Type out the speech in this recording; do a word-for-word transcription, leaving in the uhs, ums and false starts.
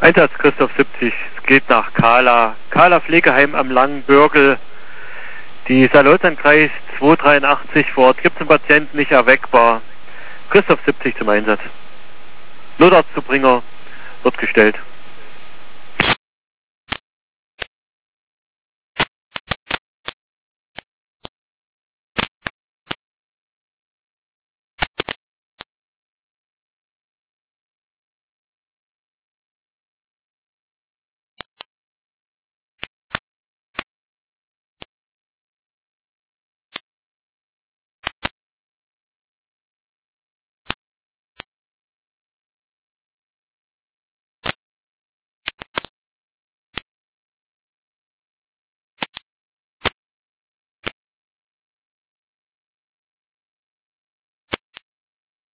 Einsatz Christoph siebzig, es geht nach Kahla. Kahla Pflegeheim am Langen Bürgel. Die Salzlandkreis zweihundertdreiundachtzig vor Ort. Gibt es einen Patienten nicht erweckbar. Christoph siebzig zum Einsatz. Notarztzubringer wird gestellt.